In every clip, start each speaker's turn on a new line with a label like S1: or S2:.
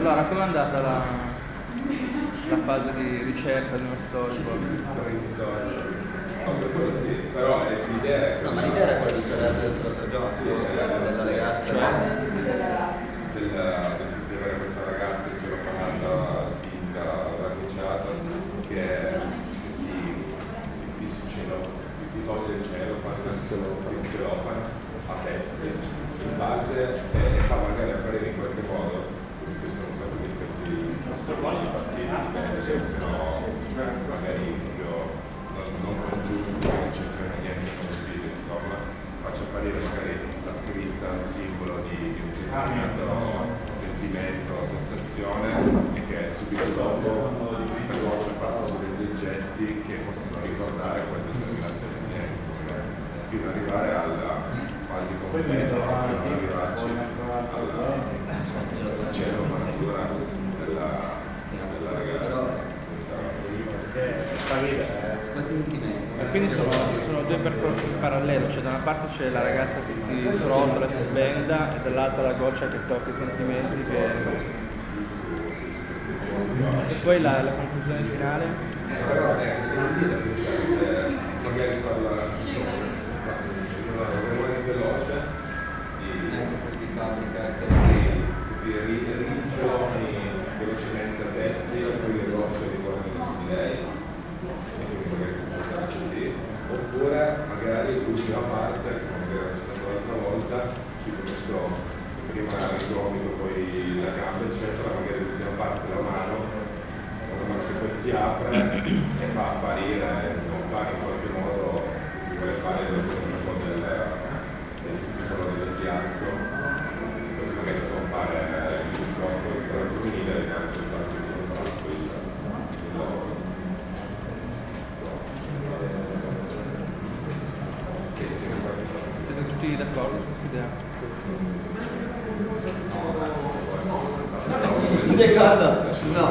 S1: Allora, com'è andata la fase di ricerca di uno storico?
S2: Sì, però l'idea è
S3: no, ma l'idea era quella di tornare dentro la giovane della ragazza,
S2: di avere questa ragazza che l'ho chiamata vinta, verniciata, che si toglie il cielo, si scelofana a pezzi in base e fa magari apparire in qualche modo, questi sono un sacco di effetti astrologici fatti, se no magari non congiunti, non c'entrano niente con il video, insomma, faccio apparire magari la scritta, un simbolo di un determinato sentimento, sensazione, e che subito dopo questa goccia passa su degli oggetti che possono ricordare quel determinato sentimento, fino ad arrivare alla quasi completa, fino ad arrivarci alla cielo natura della ragazza.
S1: E quindi sono due percorsi in parallelo, cioè da una parte c'è la ragazza che si srotola, si sbenda, e dall'altra la goccia che tocca i sentimenti e poi la conclusione finale.
S2: Però non dire se magari farla veloce
S3: di fabbrica
S2: che si rincioni velocemente a pezzi e poi le gocce ritornano su di lei e quindi magari comportare così, oppure magari l'ultima parte che magari ho citato l'altra volta, tipo questo, se prima il gomito poi la gamba eccetera, magari l'ultima parte la mano che poi si apre e fa apparire, non fa in qualche modo, se si vuole fare un po' del piatto, così magari si compare il corpo femminile e rimane soltanto il braccio l'uomo.
S1: Siete tutti d'accordo su questa idea?
S3: d'accordo? No.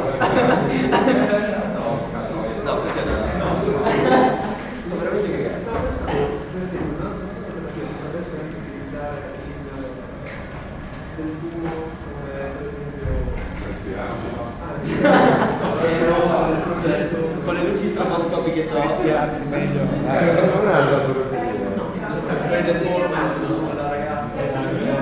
S3: No, perché no? Sono veramente cagato.
S4: Potesse anche utilizzare del fumo come per esempio
S3: con le luci stroboscopiche
S1: Per ispirarsi meglio.
S4: non è una prende fuoco la ragazza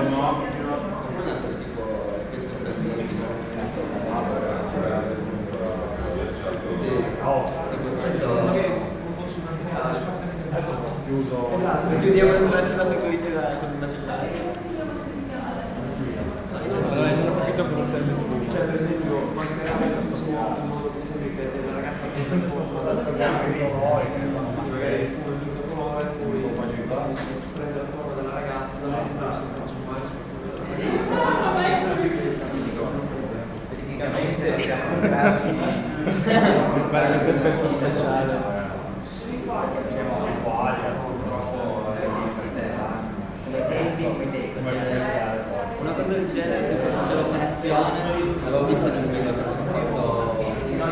S4: adesso chiuso.
S3: Chiudiamo la frequenza con una cellulare.
S1: Allora non ho capito cosa serve il fumo.
S4: Cioè per esempio mascherare questo fuoco in modo che sembri che la ragazza che fa il fuoco magari il fumo di un certo colore, poi prende la forma della ragazza, lei sta a trasformare
S3: Tecnicamente siamo bravi.
S1: Mi pare questo effetto speciale.
S3: Una cosa del genere c'è l'operazione, l'avevo vista nel video che hanno fatto.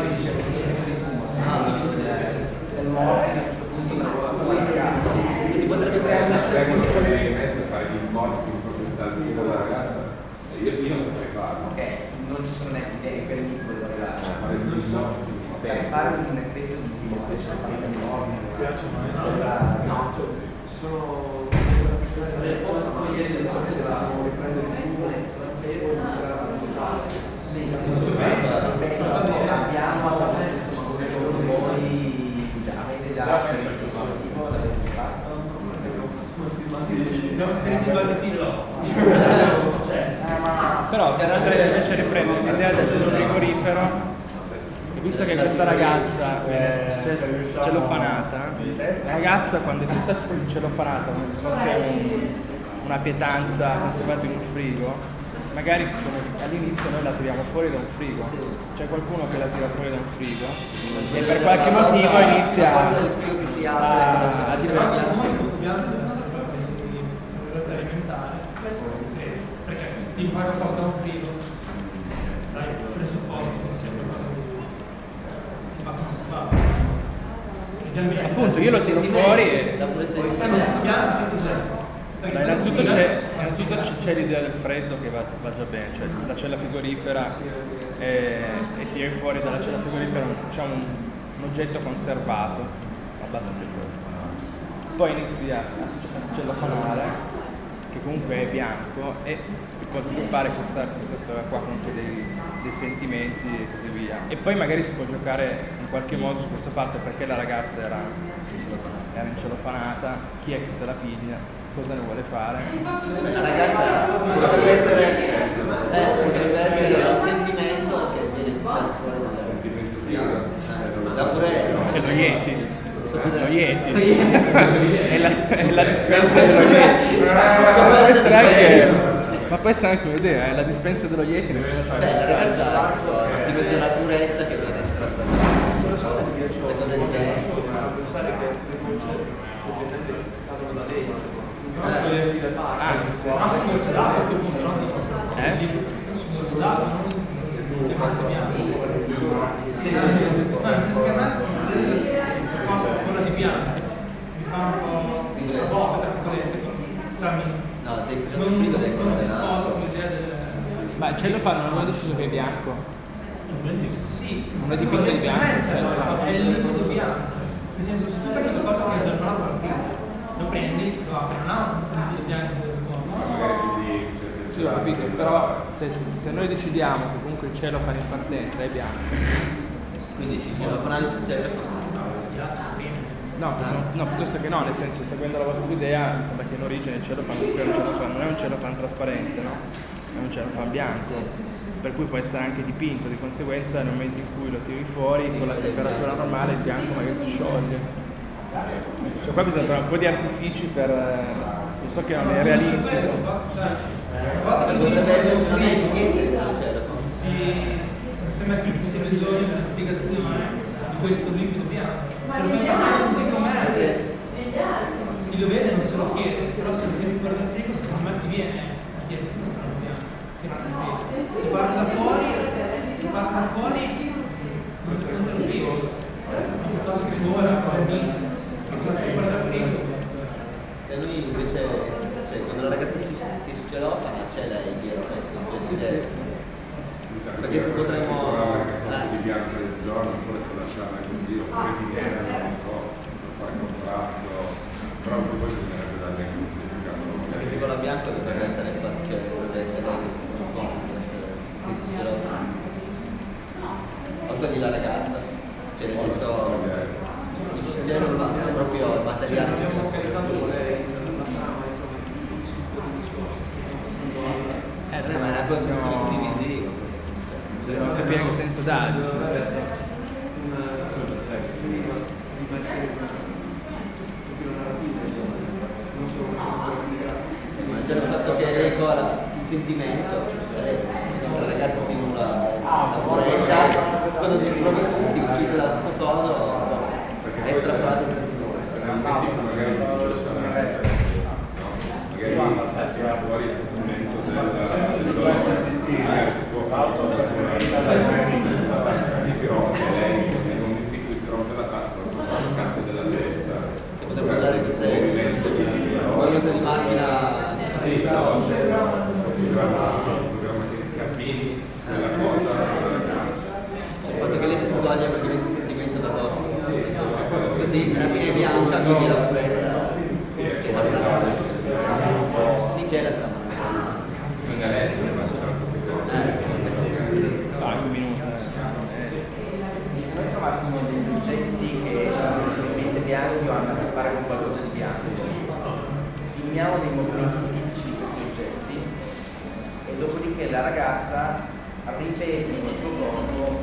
S3: Si potrebbe creare una
S2: fare gli morphi dal simbolo della ragazza, io non saprei farlo.
S5: Ok, non ci sono neanche idee per il piccolo da ragazza.
S2: Fare gli morphi
S5: Per fare un effetto di se c'è un enorme.
S4: no, ci sono possiamo riprendere il fumo e poi mascherare
S5: Abbiamo voi già avete già
S1: Però se invece riprende l'idea del frigorifero, e visto che questa ragazza è celofanata, la ragazza quando è tutta celofanata come se fosse una pietanza conservata in un frigo, magari all'inizio noi la tiriamo fuori da un frigo, c'è qualcuno che la tira fuori da un frigo e per qualche motivo inizia a diventare
S4: alimentare perché ti paga qualcosa da un frigo dai presupposto che sia qualcosa che si va conservato
S1: appunto io lo tiro fuori e
S4: ma lo studiamo che cos'è?
S1: innanzitutto c'è l'idea del freddo che va già bene, cioè la cella frigorifera e tiri fuori dalla cella frigorifera un oggetto conservato a bassa temperatura. Poi inizi a cellofanare, che comunque è bianco, e si può sviluppare questa storia qua comunque dei sentimenti e così via. E poi magari si può giocare in qualche modo su questo fatto, perché la ragazza era incelofanata, chi è che se la piglia, cosa ne vuole fare.
S3: La ragazza potrebbe essere un sentimento che viene fuori dal sentimento
S1: è lo Yeti. Lo Yeti. è la dispensa dello Yeti. Ma può essere anche un'idea, è la dispensa dello Yeti.
S3: La ragazza diventa una purezza che viene estratta. Questa cosa di
S4: pensare che le concette ovviamente cadono da lei, non si deve essere del mare, non si può da a questo punto, no? Non si dà, non che mazza bianco. Sì, nel senso che a me quella di bianco mi fa un po' tra virgolette, non si sposa con l'idea del...
S1: Ma il cielo fa, non avevo deciso che è bianco.
S4: Sì,
S1: non è dipinto di bianco,
S4: è il liquido bianco, nel senso, se tu prendi qualcosa che è già pronto al primo, lo prendi, lo apri, non ha un liquido bianco del corpo.
S1: Sì, ho capito, però se noi decidiamo che comunque il cielo fa in partenza è bianco,
S3: quindi sì, ce lo fanno
S1: no, piuttosto che no, nel senso, seguendo la vostra idea, mi sembra che in origine il cielo fa non è un celofan trasparente, no? È un celofan bianco, per cui può essere anche dipinto, di conseguenza nel momento in cui lo tiri fuori con la temperatura normale il bianco magari si scioglie. Cioè qua bisogna trovare un po' di artifici per... io so che non è realistico.
S3: Potrebbe essere niente del celofan.
S4: Mi sembra che ci sia bisogno di una spiegazione di questo liquido bianco. Se lo vede così com'è, chi lo vede non se lo chiede, però se lo tieni fuori dal frigo secondo me ti viene a chiedere cosa sta bianco, che non è vero. Se parte da fuori non si conta il frigo, piuttosto che ora con l'inizio, che se lo tieni fuori dal frigo.
S3: E noi invece, cioè, quando la ragazza si celofana c'è lei dietro, perché se potremmo
S2: di bianco le zone, oppure se lasciarla così, oppure di nero, non so, per fare contrasto, però poi bisognerebbe darle anche un significato.
S3: Perché se con la bianca dovrebbe essere lei che si celofana. O quelli la ragazza, cioè nel senso il celofan è proprio il materiale che
S4: stiamo caricando lei.
S3: ma è una cosa condivisiva.
S1: Bisogna capire che senso dà, nel senso...
S3: Ma già il fatto che lei cola il sentimento, la ragazza simula la purezza, quando ti provi di uscire da questo coso, è estrapolato il sentimento.
S2: Magari si dice magari fuori il sentimento magari si può fare si rompe lei nel momento in cui si rompe la tazza non so, lo scatto della testa
S3: che potrebbe usare un movimento di macchina
S2: programma che cammini quella cosa
S3: il fatto che lei si toglie praticamente il sentimento da dopo così alla fine è bianca quindi la purezza c'è da lì c'è la trama
S2: bisogna leggere ma tante
S1: un minuto.
S5: Se noi trovassimo degli oggetti che sono esclusivamente bianchi o hanno a che fare con qualcosa di bianco, filmiamo dei movimenti tipici di questi oggetti e dopodiché la ragazza ripete il nostro corpo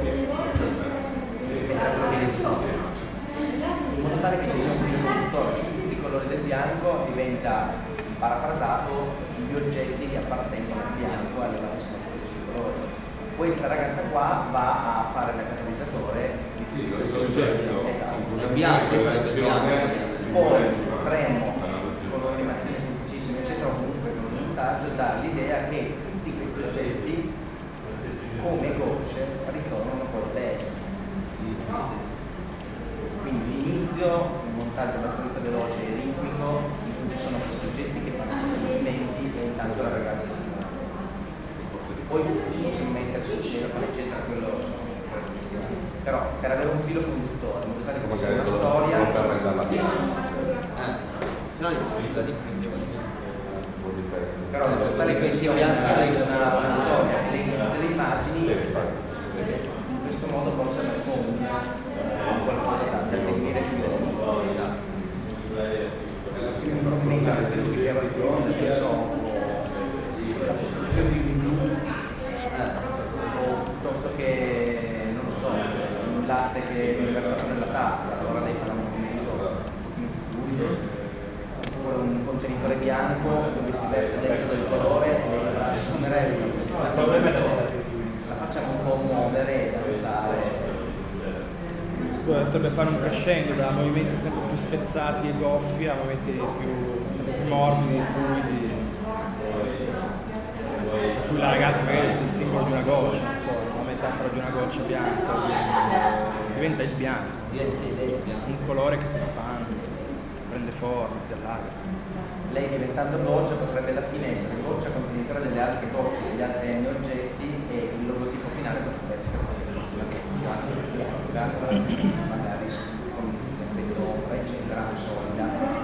S5: in modo tale che ci sia un film conduttore, cioè tutti i colori del bianco diventa parafrasato gli oggetti che appartengono al bianco alle varie sfumature sui colori. Questa ragazza qua va a fare il catalizzatore
S2: l'oggetto
S3: è bianco,
S5: poi potremmo con un'animazione semplicissima eccetera comunque con un montaggio dare l'idea che tutti questi oggetti come gocce ritornano con lei. Quindi l'inizio un montaggio abbastanza veloce e ritmico in cui ci sono questi oggetti che fanno però per avere un filo conduttore, in modo tale che ci sia
S2: Magari
S5: una storia.
S2: non per renderla piena.
S3: Se no la dipingevo di più.
S5: Però in modo tale che sia una storia, delle immagini,
S2: Sì, infatti.
S5: in questo modo forse avremo qualcosa da seguire più di storia. Prima quello che diceva di questo, la costruzione di un blu, o piuttosto che, non lo so, un latte che è versato nella tazza, allora lei farà un movimento un pochino più fluido, oppure un contenitore bianco dove si versa dentro del colore e lei va ad assumere la facciamo un po' muovere e danzare.
S1: Dovrebbe fare un crescendo da movimenti sempre più spezzati e goffi a movimenti sempre più morbidi, fluidi. Per cui la ragazza magari è il simbolo di una goccia, una metafora di una goccia bianca, diventa il bianco, un colore che si espande, prende forma, si allarga.
S5: Lei diventando goccia potrebbe alla fine essere goccia contenitore delle altre gocce, degli altri N oggetti, e il logotipo finale potrebbe essere magari con un effetto ombra, eccetera, solida.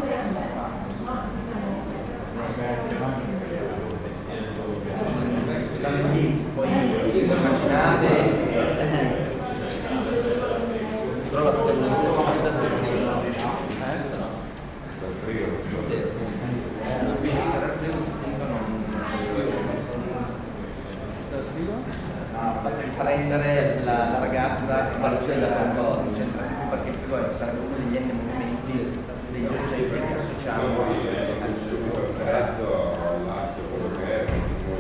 S5: Poi immaginate
S3: Però la facciamo da Stefano.
S2: Dal frigo.
S5: prendere la ragazza e farla concentrare più, perché il frigo sarebbe uno degli N movimenti degli oggetti che associamo
S2: Subito il freddo, l'acqua, quello che è, poi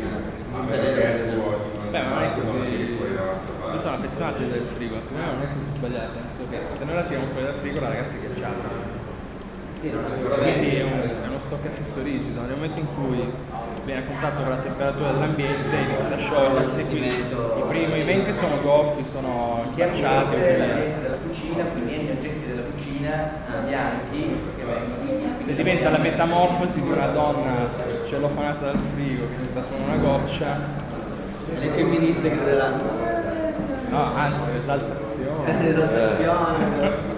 S1: Beh, ma non è così. Io sono affezionato del frigo, secondo me non è così sbagliato, nel senso che se noi la tiriamo fuori dal frigo la ragazza è ghiacciata.
S3: Sì, non
S1: Quindi è uno stock fisso rigido, nel momento in cui viene a contatto con la temperatura dell'ambiente inizia a sciogliersi, quindi i primi movimenti sono goffi, sono ghiacciati o
S5: della cucina, quindi gli oggetti della cucina bianchi che vengono.
S1: se diventa la metamorfosi di una donna cellofanata dal frigo che si trasforma in una goccia,
S3: le femministe crederanno.
S1: no, anzi l'esaltazione.
S3: Esattazione.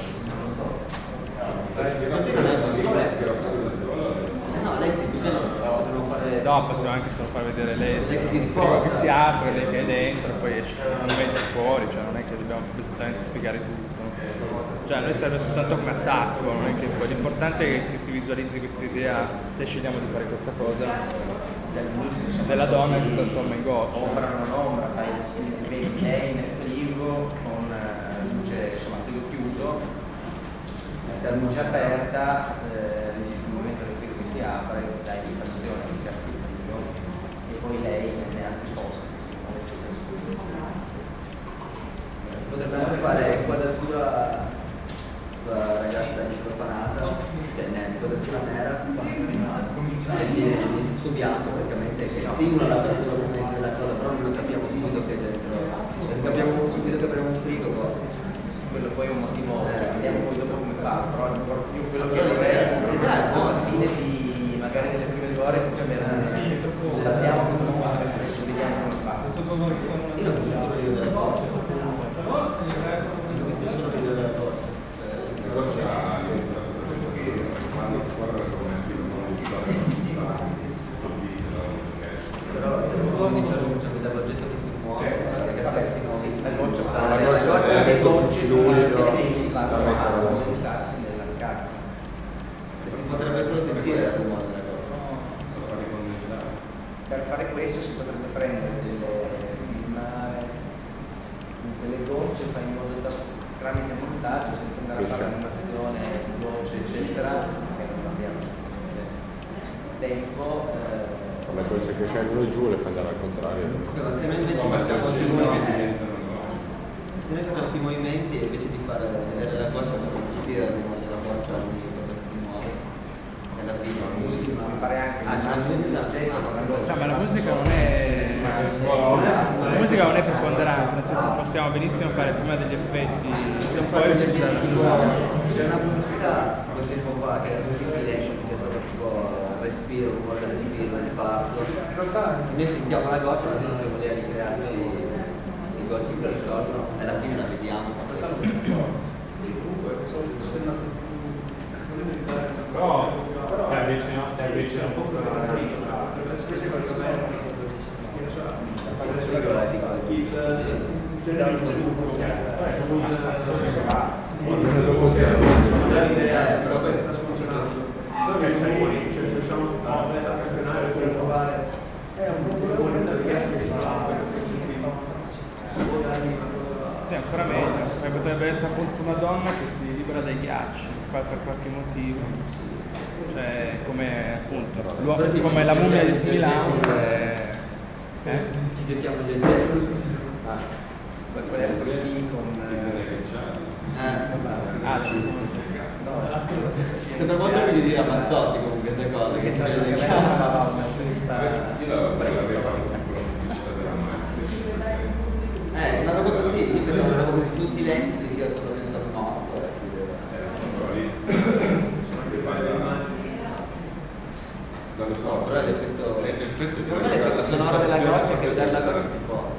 S3: No, lei si dice potremmo fare.
S1: No, possiamo anche solo far vedere lei
S3: Lei che si
S1: il
S3: sposta.
S1: frigo che si apre, lei che è dentro, e poi esce un momento fuori, cioè non è che dobbiamo esattamente spiegare tutto. Cioè a noi serve soltanto come attacco, non è che poi l'importante è che si visualizzi questa idea, se scegliamo di fare questa cosa, della donna che si trasforma in goccia.
S5: Ombra o non ombra, vedi lei nel frigo con luce, insomma, frigo chiuso, la luce aperta, il movimento del frigo che si apre, dà indicazione che si apre il frigo, e poi lei nelle altri posti si muove, eccetera.
S3: Potrebbe anche fare quadratura la ragazza di Propanata, cioè quadratura nera, il suo bianco praticamente che simula l'apertura movimento della cosa, però non capiamo subito che dentro, capiamo subito che avremo un frigo poi.
S5: Quello poi è un motivo, vediamo poi dopo come fa, però ancora più quello che vorrei, alla fine di magari nelle prime 2 ore sappiamo come fare, adesso vediamo come fa.
S3: Io non ho visto il video della torcia. Non ho visto solo il video della torcia.
S2: La goccia inizia la sentenza che quando si guarda come un film non
S3: Però se non mi sono facendo dall'oggetto che si muove, la ragazza che si muove,
S5: La goccia,
S3: la goccia
S5: le gocce
S2: fluido,
S5: dei sassi nella ragazza.
S3: si potrebbe solo sentire il rumore della goccia.
S2: per fare condensare.
S5: Per fare questo si potrebbe prendere filmare delle gocce, fare in modo da tramite montaggio, senza andare a fare animazione di gocce, eccetera, perché non abbiamo tempo.
S2: Come queste che scendono giù le fai andare al contrario.
S3: Ma se noi invece facciamo questi movimenti, se noi facciamo questi movimenti invece di fare vedere la goccia, possiamo sentire il rumore della goccia ogni volta che si muove. E alla fine
S5: Puoi fare anche
S1: Cioè, ma la musica non è preponderante, nel senso possiamo benissimo fare prima degli effetti e poi utilizzare la musica.
S3: c'è una pubblicità qualche tempo fa che era tutti i silenzi, che è stato tipo respiro, rumore del respiro, del passo. E noi sentiamo la goccia, ma noi non siamo lì a ricreare i gocci che sciolgono, e alla fine
S4: genere del gruppo sia una stazione che va però poi sta sconcerando cioè se riusciamo a campionare per provare un buon richiesta che sarà si può dargli una cosa
S1: sì, ancora meglio, potrebbe essere appunto una donna che si libera dai ghiacci per qualche motivo, cioè come appunto come la mummia di Milano.
S3: Ci giochiamo gli oggetti.
S5: Qual è quello lì con
S3: Sembra molto meglio di dire a Mazzotti comunque queste cose che ti vedo
S2: io l'avevo fatto con della
S3: una roba così, io pensavo una roba così, tu silenzio si tira sopra il morso però è l'effetto sonoro della goccia che dà la goccia più forte.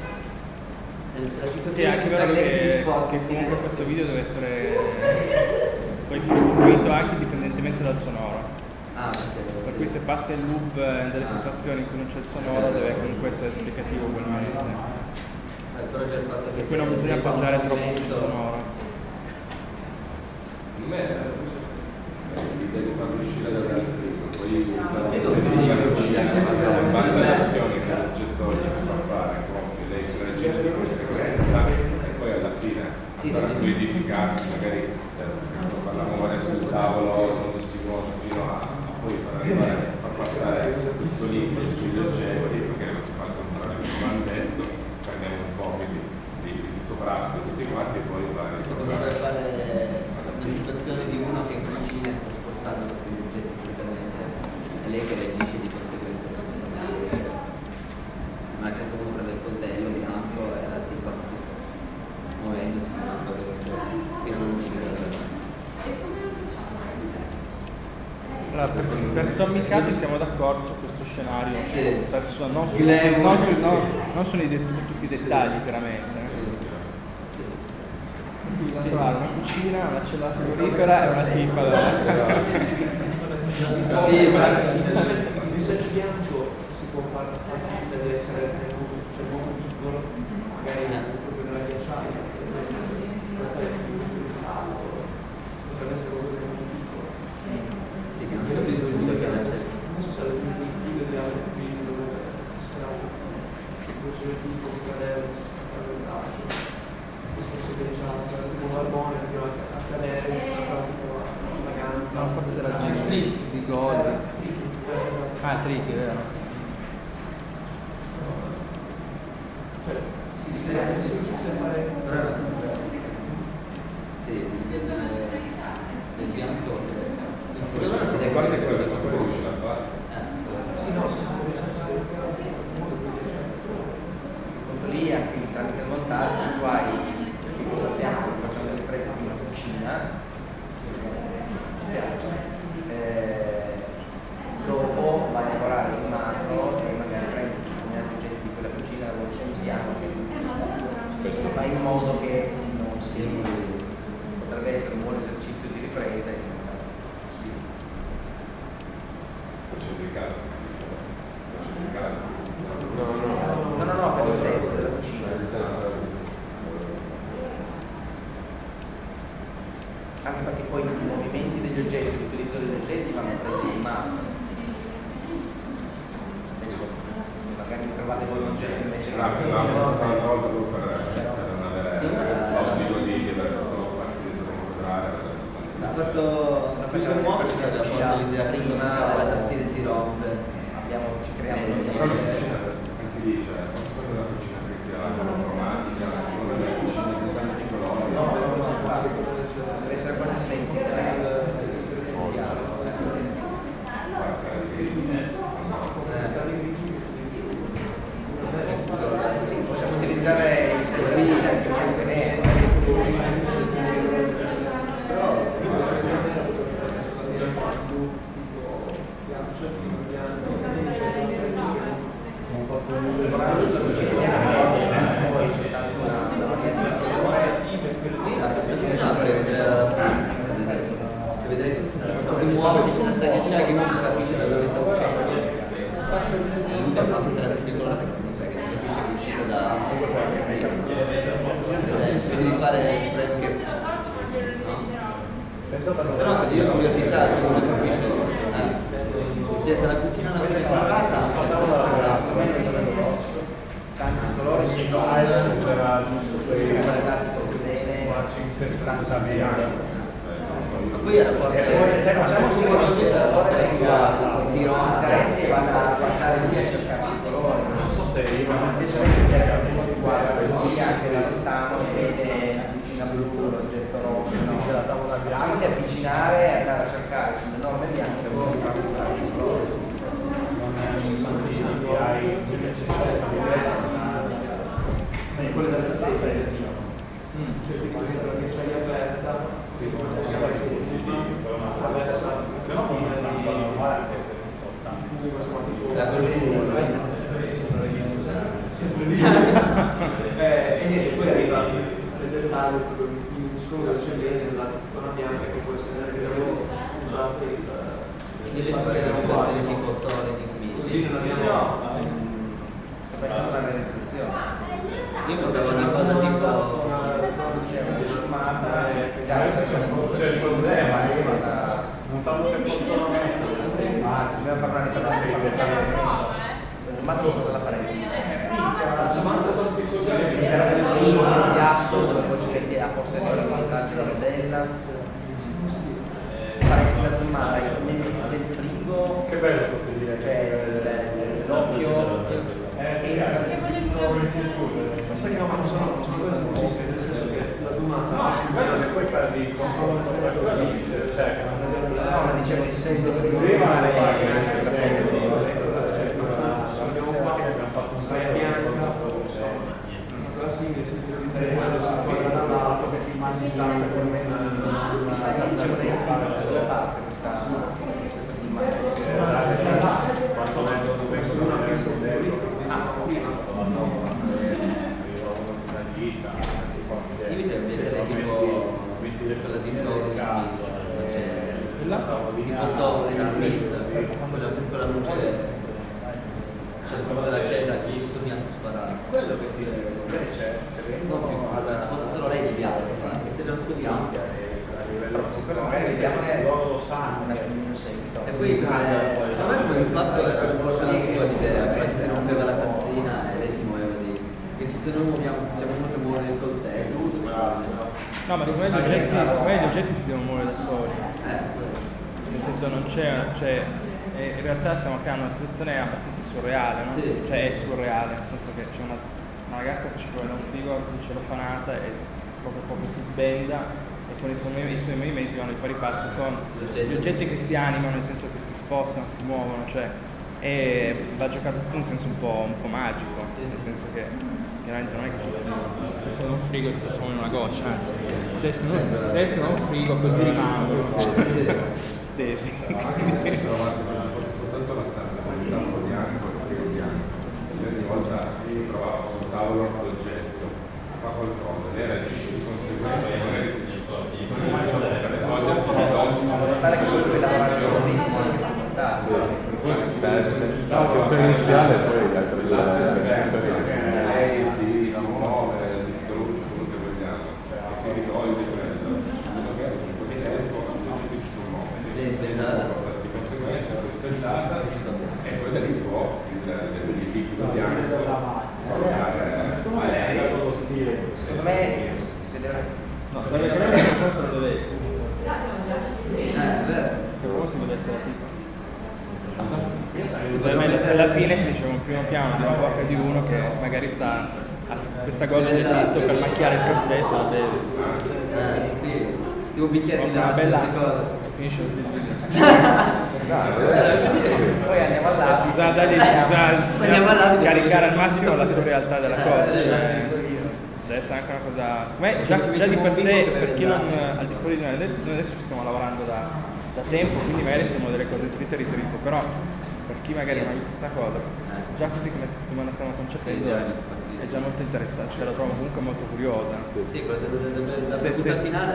S1: Sì, anche vero che comunque questo video deve essere poi distribuito anche indipendentemente dal sonoro. Per cui se passa il loop delle situazioni in cui non c'è il sonoro deve comunque essere esplicativo ugualmente. Per cui non bisogna appoggiare troppo sul sonoro.
S2: l'idea di farlo uscire dal frigo, poi usare le azioni che l'oggetto gli si fa fare, come lei si reagisce di conseguenza e poi alla fine andare a fluidificarsi, magari parliamo ora sul tavolo quando si muove fino a poi far passare questo liquido sugli oggetti, perché non si fa il contrario come hanno detto, prendiamo un po' di sovrasta tutti quanti e poi va a
S3: potrebbe fare una situazione di uno che in cucina sta spostando gli oggetti completamente e lei che reagisce di conseguenza ma che se uno prende il coltello di lampo e la tipa si sta muovendosi con una cosa che non si vede da
S1: allora, per sommi capi siamo d'accordo su questo scenario, non su tutti i dettagli chiaramente. Da trovare una cucina, una cella frigorifera e una tipa da
S4: il set bianco si può fare finta di essere molto piccolo, magari proprio nella ghiacciaia, potrebbe essere qualcosa molto piccolo.
S3: sì, che non si capisce subito che non c'è.
S4: Non so se le video di altri film dove sarà un tipo di cadere il calcio, forse che diciamo per il barbone fino a cadere la ganza.
S1: no, forse era di gol. Tricky, vero?
S4: Cioè, se riuscisse a fare
S3: del bianco
S2: guarda quello che poi riuscirà a fare.
S4: sì, no, se si riesce a fare
S5: Quando lì anche tramite il montaggio tu hai il bianco che facciamo delle prese di una cucina dopo vai a lavorare in macro e magari prendi determinati oggetti di quella cucina e lo sciupiamo che fai in modo che non si potrebbe essere un buon esercizio di ripresa e no, per il set della cucina. Anche perché poi i movimenti degli oggetti, l'utilizzo degli oggetti vanno presi in mano. Magari trovate voi un oggetto invece
S2: l'abbiamo pensato l'altra volta proprio per non avere l'obbligo di avere tutto lo spazio di incontrare.
S3: ha fatto un modo che la porta l'idea prima la tazzina si rompe
S5: ci creiamo
S2: Però la cucina, anche lì, cioè, non si parla della cucina che sia monochromatica, si parla della cucina di tanti colori.
S5: deve essere quasi sentita. Possiamo utilizzare i servizi anche per vedere.
S3: però Se no ti dico curiosità, se uno capisce se la cucina è una vera imparata,
S5: tanti colori
S2: c'era giusto quei 70 bianchi.
S3: ma poi era forse
S5: se facciamo solo
S3: si rompe
S5: interessi vanno a guardare lì a cercare i colori.
S2: Non so se io
S5: Invece qui anche la lontano si vede la cucina blu, l'oggetto rosso, la tavola bianca, quindi avvicinare e andare a cercare sulle norme bianche un colori.
S4: Quelle da sistema, diciamo. Cioè, la ghiacciaia aperta, se no come stampa normale che se e niente, poi arriva il dettaglio minuscolo del cellene della zona bianca che può essere anche usato
S3: io ci farei una situazione tipo solidi
S4: così non abbiamo
S5: Facciamo una realizzazione.
S3: io pensavo una cosa tipo
S2: c'è il problema non sanno se possono
S5: Bisogna fare una riflessione. Ma non so cosa farei. Il piatto dove poi ci metti a posteriore con la rodella. Faresti la filmare del frigo.
S2: che bello sto sentire
S5: L'occhio.
S4: sono cose semplici, nel senso che la domanda
S2: bello che poi perdi il controllo sopra quello cioè che non
S5: No, ma dicevo il senso che
S2: prima le fai
S4: abbiamo qua che abbiamo fatto un saia bianca, una cosa simile, dall'alto che filmassi tanto per me
S5: dicevo dei due parti questa
S3: invece ambienterei tipo quella di Sony tipo Sony nella pista quella luce c'è il fuoco della cella giusto bianco sparato
S2: quello che si invece se vengono
S3: se fosse solo lei di bianco se c'è un po' di bianco
S2: a livello
S5: loro
S2: lo sanno
S3: e poi a me il fatto era un po' l'idea che si rompeva la tazzina e lei si muoveva di che se non muoviamo facciamo uno che muore il coltello
S1: No, ma secondo me gli oggetti si devono muovere da soli. Nel senso non c'è, cioè in realtà stiamo creando una situazione abbastanza surreale, no?
S3: Sì.
S1: Cioè è surreale, nel senso che c'è una ragazza che ci vuole da un frigo di celofanata e poco a poco si sbenda e con i suoi movimenti vanno di pari passo con gli oggetti che si animano, nel senso che si spostano, si muovono, cioè e va giocato tutto in senso un po' magico, nel senso che chiaramente non è che escono da un frigo e si trasformano in una goccia, anzi se escono da un frigo così rimangono stesi.
S2: se trovasse soltanto la stanza con il tavolo bianco e il frigo bianco e ogni volta si trovasse sul tavolo l'oggetto fa qualcosa, lei reagisce di conseguenza e magari si ci per togliersi addosso
S5: fare che questo è la
S6: La funzione iniziale poi gli altri
S2: lei si muove, si strugge, quello che vogliamo, e si ritoglie questo. Magari un po' di tempo gli oggetti si sono mossi, di conseguenza si è svellata e poi da lì può il liquido bianco portare a lei lo stile.
S5: Secondo me se deve...
S1: No, sarebbe che se forse non deve essere. Se forse deve essere la tipa. Se alla fine finisce con un primo piano di una bocca di uno che magari sta a questa goccia di fritto per macchiare il caffè e se la beve.
S3: sì tipo un bicchiere di
S1: Una
S3: latte
S1: bella
S3: cosa
S1: finisce così.
S5: Poi andiamo all'altro.
S1: Bisogna caricare al massimo la surrealtà della cosa. Cioè, deve essere anche una cosa. Secondo me già di per sé, per chi non al di fuori di noi adesso ci stiamo lavorando da tempo, quindi magari siamo delle cose trite, però per chi magari non ha visto questa cosa, già così come la stiamo concependo è già molto interessante, cioè la trovo comunque molto curiosa.
S3: sì quella della
S1: Se-
S3: battuta
S1: se-
S3: finale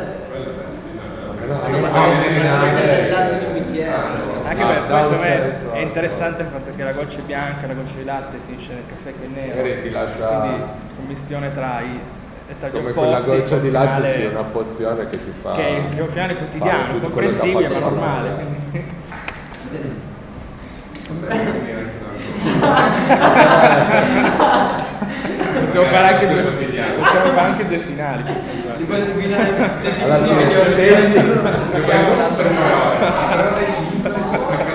S1: Anche per poi secondo me è interessante il fatto che la goccia è bianca, la goccia di latte finisce nel caffè che è nero,
S6: magari ti lascia
S1: quindi commistione tra e taglio
S6: Come quella
S1: opposti,
S6: goccia di latte
S1: finale-
S6: sia una pozione che ti fa...
S1: che è un finale
S6: fare
S1: quotidiano,
S6: tutto quello che ha
S1: comprensibile ma
S6: fatto la
S1: normale.
S6: mamma.
S1: quindi- Possiamo fare anche due, possiamo fare anche due finali.
S6: Alla fine,
S2: Abbiamo un altro